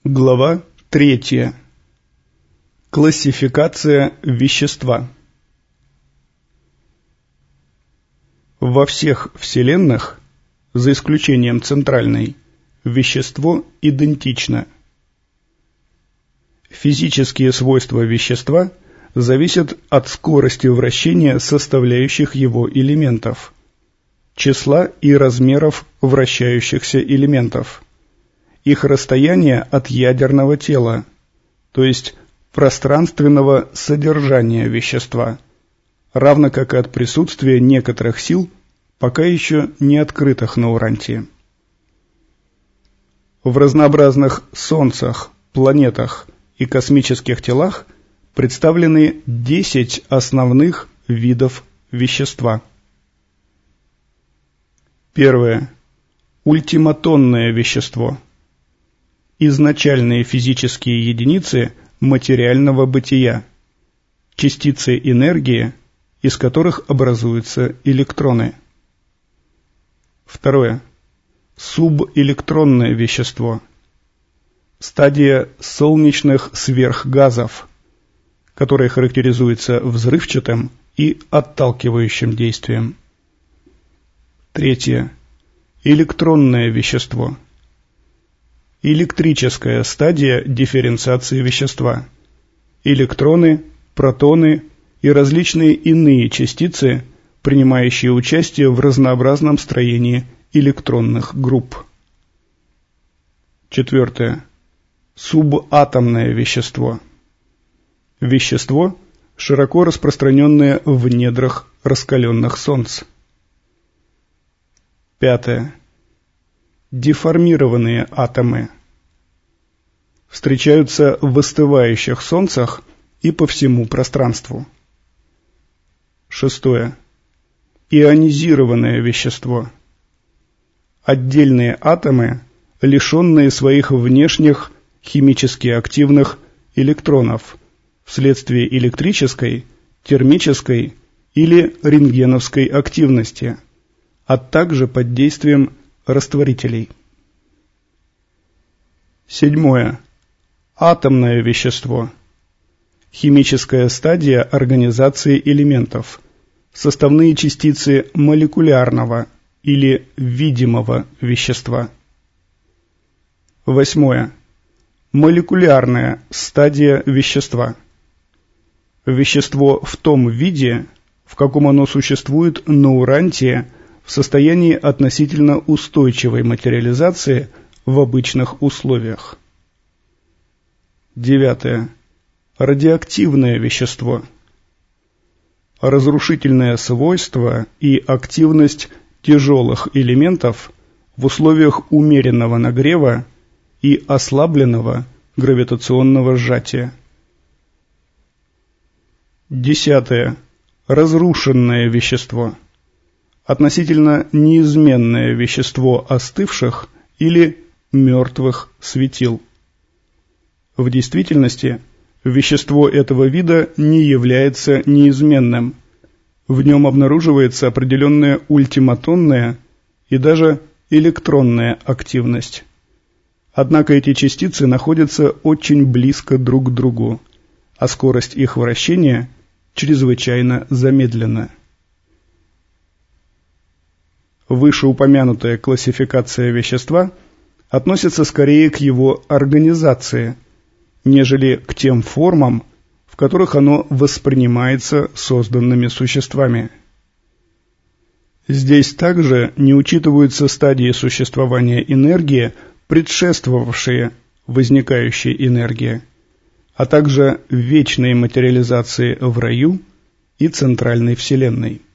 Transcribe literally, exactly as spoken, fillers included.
Глава третья. Классификация вещества. Во всех вселенных, за исключением центральной, вещество идентично. Физические свойства вещества зависят от скорости вращения составляющих его элементов, числа и размеров вращающихся элементов, их расстояние от ядерного тела, то есть пространственного содержания вещества, равно как и от присутствия некоторых сил, пока еще не открытых на Урантии. В разнообразных солнцах, планетах и космических телах представлены десять основных видов вещества. Первое. Ультиматонное вещество. Изначальные физические единицы материального бытия, частицы энергии, из которых образуются электроны. Второе. Субэлектронное вещество. Стадия солнечных сверхгазов, которая характеризуется взрывчатым и отталкивающим действием. Третье. Электронное вещество. Электрическая стадия дифференциации вещества. Электроны, протоны и различные иные частицы, принимающие участие в разнообразном строении электронных групп. Четвертое. Субатомное вещество. Вещество, широко распространенное в недрах раскаленных солнц. Пятое. Деформированные атомы. Встречаются в остывающих солнцах и по всему пространству. Шестое. Ионизированное вещество. Отдельные атомы, лишенные своих внешних химически активных электронов вследствие электрической, термической или рентгеновской активности, а также под действием растворителей. Седьмое. Атомное вещество. Химическая стадия организации элементов, составные частицы молекулярного или видимого вещества. Восьмое. Молекулярная стадия вещества. Вещество в том виде, в каком оно существует на Урантии, в состоянии относительно устойчивой материализации в обычных условиях. Девятое. Радиоактивное вещество. Разрушительное свойство и активность тяжелых элементов в условиях умеренного нагрева и ослабленного гравитационного сжатия. Десятое. Разрушенное вещество. Относительно неизменное вещество остывших или мертвых светил. В действительности, вещество этого вида не является неизменным. В нем обнаруживается определенная ультиматонная и даже электронная активность. Однако эти частицы находятся очень близко друг к другу, а скорость их вращения чрезвычайно замедлена. Вышеупомянутая классификация вещества относится скорее к его организации, нежели к тем формам, в которых оно воспринимается созданными существами. Здесь также не учитываются стадии существования энергии, предшествовавшие возникающей энергии, а также вечной материализации в раю и центральной Вселенной.